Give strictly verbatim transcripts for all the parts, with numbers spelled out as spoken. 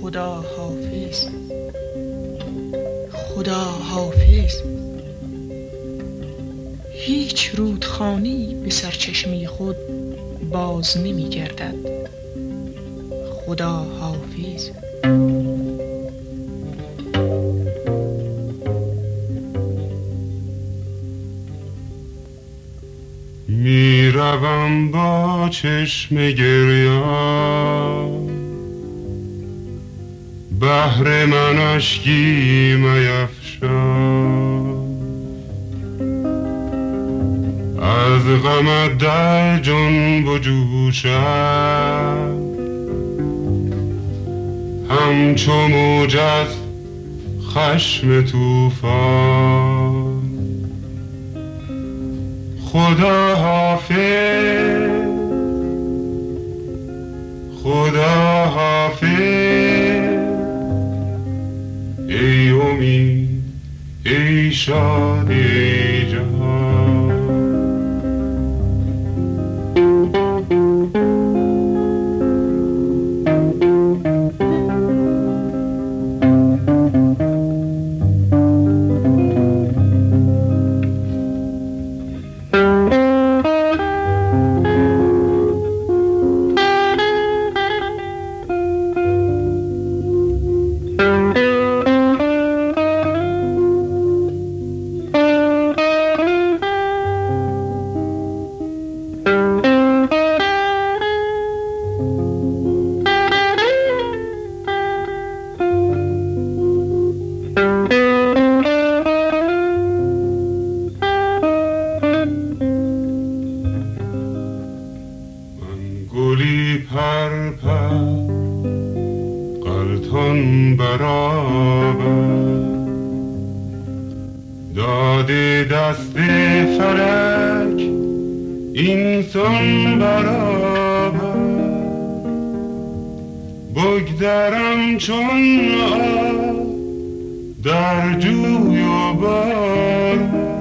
خدا حافظ، خدا حافظ. هیچ رودخانه‌ای به سرچشمه خود باز نمی گردد. خدا حافظ. می روم با چشم گریان، بهر من اشکی میفشان. از غمت در جنب و جوشم، همچو موج از خشم طوفان. خدا حافظ، خدا حافظ. ای امید، ای شاد، ای جهان. گلی پر پر غلطان برابر، داده دست فلک اینسان برابر. بگذرم چون آب در جوی و بار،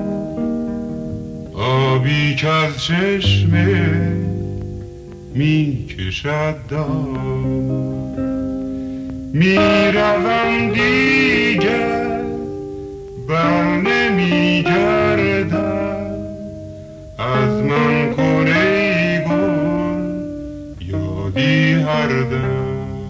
آبی که از چشمه می کشد دام. می روم دیگر بر نمی گردم، از من کن ای گل یادی هر دم.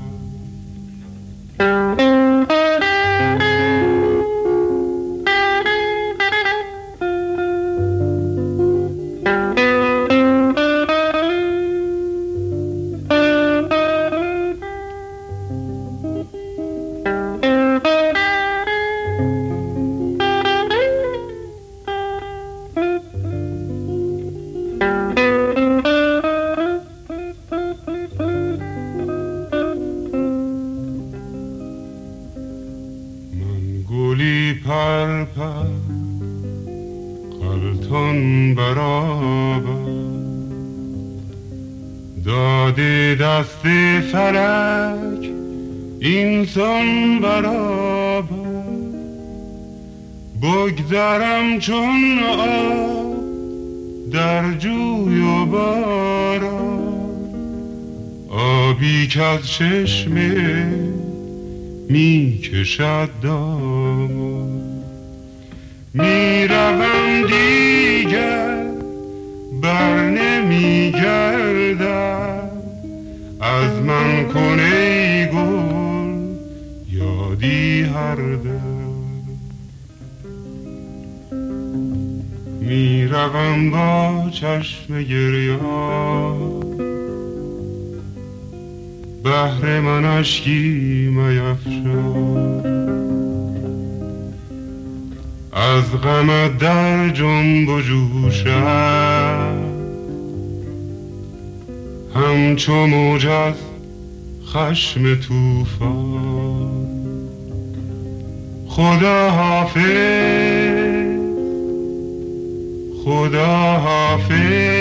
گلی پر پر غلطان برابر، داده دست فلک اینسان برابر. بگذرم چون آب در جوی و باران، آبی که از چشمه می کشد دامان. می روم دیگر بر نمی گردم، از من کن ای گل یادی هر دم. می روم با چشم گریان، بهر من اشکی میفشان. از غمت در جنب و جوشم، همچو موج از خشم طوفان. خدا حافظ، خدا حافظ.